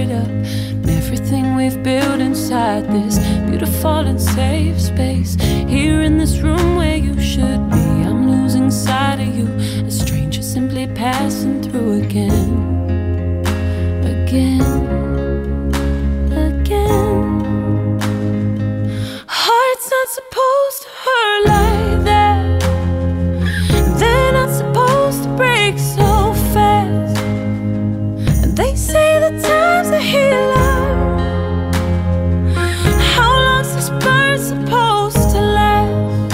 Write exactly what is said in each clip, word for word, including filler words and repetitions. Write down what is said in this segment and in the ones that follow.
it up. And everything we've built inside this beautiful and safe space. Here in this room where you should be, I'm losing sight of you, a stranger simply passing through again. Again, again. Hearts not supposed to hurt like that. They're not supposed to break so fast. And they say the times are healing. How long's this burn supposed to last?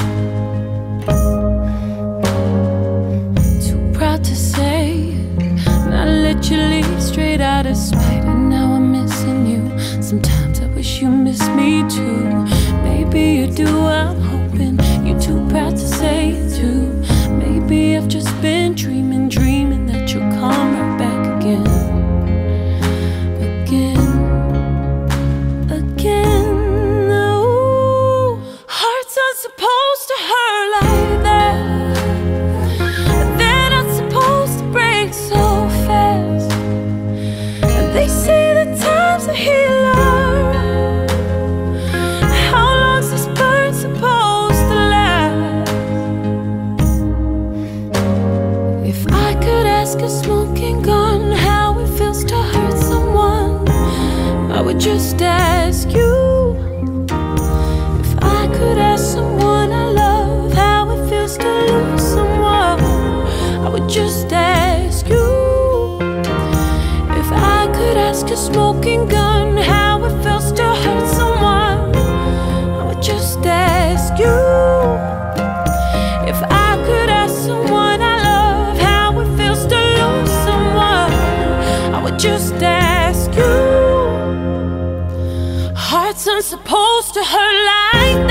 Too proud to say, and I let you leave straight out of spite. And now I'm missing you. Sometimes I wish you miss me too. Maybe you do, I'm hoping you're too proud to say it too. Maybe I've just been dreaming, dreaming that you'll come right back again. Again, again. Ooh, hearts aren't supposed to hurt like that. They're not supposed to break so fast. And they say the times are healing. How long's this burn supposed to last? If I could ask a smoking gun how it feels to hurt someone, I would just ask you. If I could ask someone I love how it feels to lose someone, I would just ask you. If I could ask a smoking gun how it feels to hurt someone, I would just ask you. If I could ask someone I love how it feels to lose someone, I would just ask you. Hearts aren't supposed to hurt like that.